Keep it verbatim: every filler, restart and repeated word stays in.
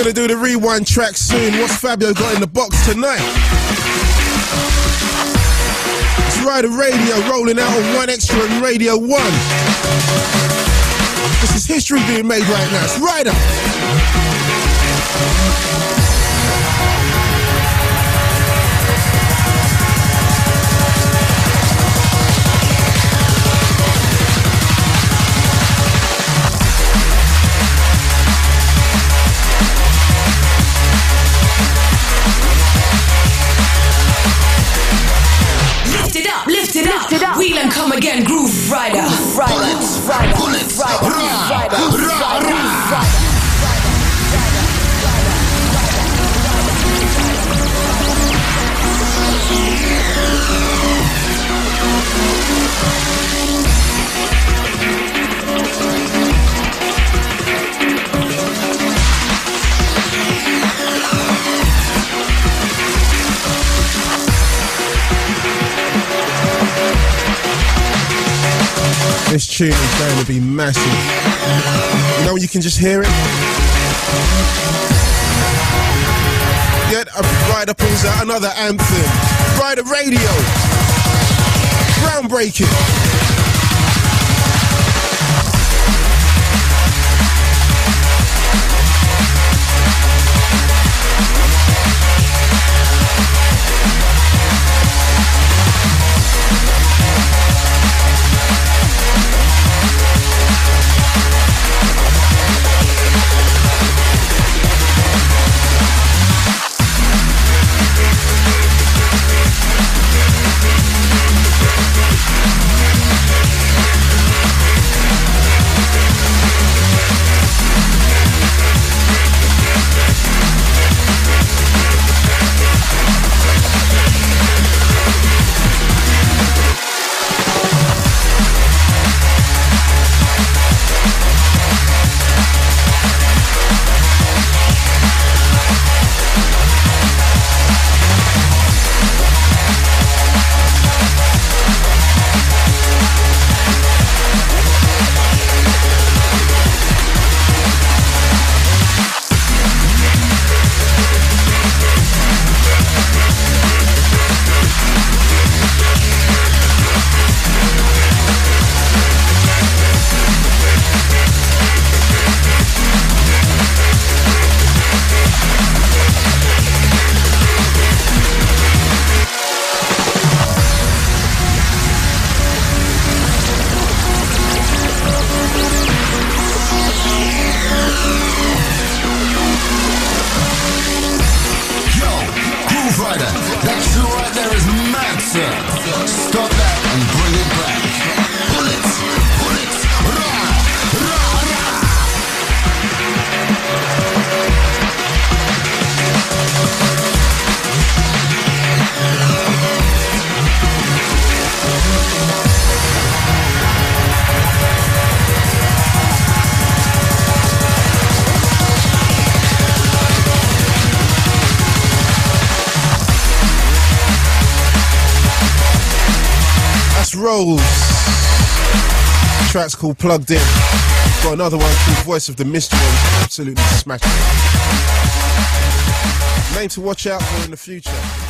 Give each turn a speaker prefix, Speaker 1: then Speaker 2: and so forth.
Speaker 1: gonna do the rewind track soon. What's Fabio got in the box tonight? It's Ryder Radio rolling out on One Extra and Radio One. This is history being made right now. It's Ryder.
Speaker 2: Wheel and come again, Groove Rider. Rider, Rider, Rider, Rider, Rider, Rider.
Speaker 1: This tune is going to be massive. You know when you can just hear it? Yet a Ryder pulls out another anthem. Ryder Radio. Groundbreaking. Rolls. The track's called Plugged In. Got another one called Voice of the Mystery. Absolutely smashing. Name to watch out for in the future.